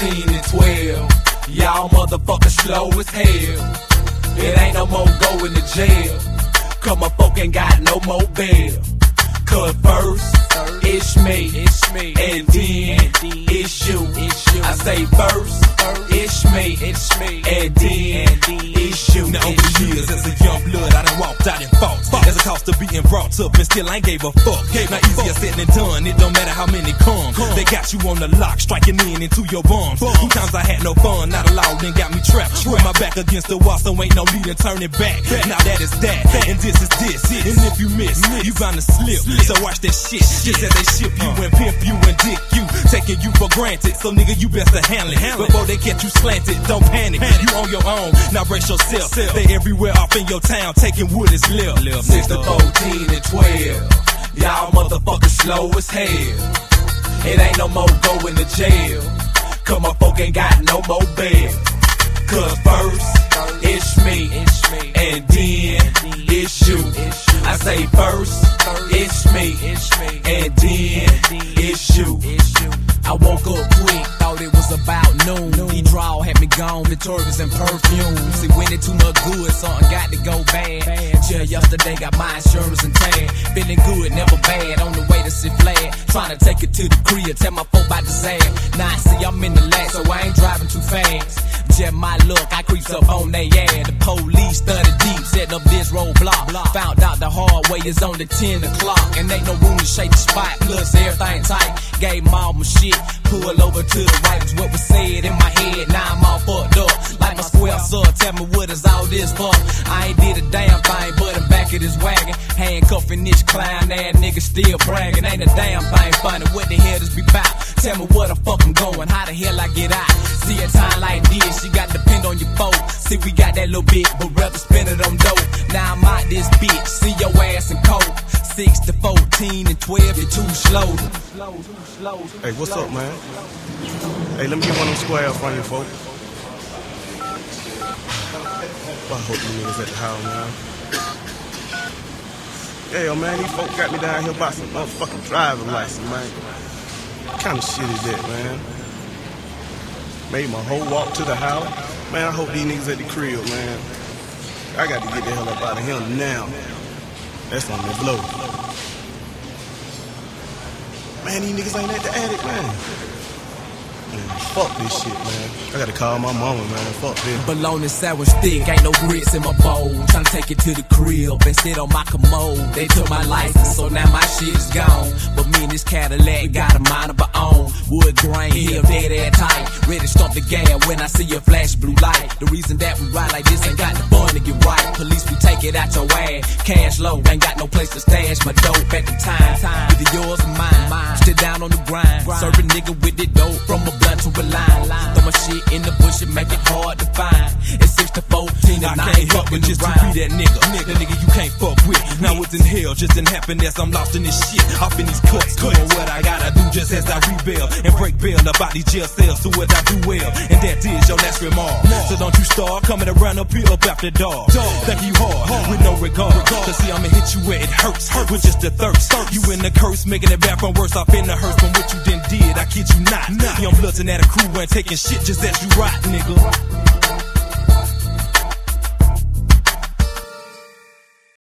14 and 12. Y'all motherfuckers slow as hell. It ain't no more going to jail, 'cause my folk ain't got no more bail. 'Cause first, it's me, and then it's you. I say first, it's me, and then it's you. Now over the years as a young blood, I done walked out and fought. As a cost of being brought up, and still I ain't gave a fuck. Now easier said than done, it don't matter how many come. They got you on the lock, striking in into your bums. Sometimes I had no fun, not allowed, then got me trapped. With my back against the wall, so ain't no need to turn it back. Now that is that, and this is this. And if you miss, you bound to slip. So watch that shit, just as they ship you and pimp you and dick you, taking you for granted. So nigga, you best to handle it before they catch you slanted. Don't panic, you on your own. Now brace yourself. They everywhere off in your town, taking what is left. 6 to 14 and 12. Y'all motherfuckers slow as hell. It ain't no more going to jail, 'cause my folk ain't got no more bail. 'Cause first, it's me, and then it's you. I say first, it's me, and then it's you. I woke up quick, thought it was about noon. D-Draw had me gone, Victoria's and perfume. See, when it too much good, something got to go bad. Just yesterday got my insurance and tag. Feeling good, never bad, on the way to see Flag. Trying to take it to the crib, tell my folk about the sad. Now I see I'm in the lag, so I ain't driving too fast. Just my luck, I creeps up on they ass. The police studied deep, setting up this roadblock. Found out the hard way is only 10 o'clock, and ain't no room to shake the spot, plus everything tight. Gave them all my shit, pull over to the right, was what was said in my head. Now I'm all fucked up, like my square son. Tell me what is all this for? I ain't did a damn thing but in back of this wagon, handcuffing this clown ass nigga still bragging. Ain't a damn thing funny, what the hell this be about? Tell me where the fuck I'm going, how the hell I get out? See a time like this, you got to depend on your folk. See we got that little bit, but rather spend it on dope. Now I'm out this bitch, see your ass in coke. 6 to 14 and 12, you're too slow. Hey, what's up, man? Hey, let me get one of them squares from you, folks. I hope you niggas at the house, man. Yeah, yo, man, these folks got me down here about some motherfucking driving license, man. What kind of shit is that, man? Made my whole walk to the house. Man, I hope these niggas at the crib, man. I got to get the hell up out of here now. That's on the blow. Man, these niggas ain't at the attic, man. Fuck this shit, man. I gotta call my mama, man. Fuck this. Bologna sandwich thick, ain't no grits in my bowl. Tryna take it to the crib and sit on my commode. They took my license, so now my shit is gone. But me and this Cadillac got a mind of our own. Wood grain, heel dead air tight. Ready to stomp the gas when I see a flash blue light. The reason that we ride like this ain't got the fun to get right. Police, we take it out your ass. Cash low, ain't got no place to stash my dope at the time. Either yours or mine. Still down on the grind. Serve a nigga with the dope from a blunt to a line. Throw my shit in the bush and make it hard to find. It's 6 to 14 and I ain't help but just to be that nigga you can't fuck with. Now what's in hell just didn't happen as I'm lost in this shit. Off in these cuts, doing what I gotta do just as I rebel and break bail about these jail cells. Do what I do well, and that is your last remark. So don't you start coming around up here up after dark. Think you hard with no regard. Cause see I'ma hit you where it hurts with just the thirst. You in the curse, making it bad from worse off in the hearse from what you done did. I kid you not. Young bloods and that a crew ain't taking shit just as you rot, nigga.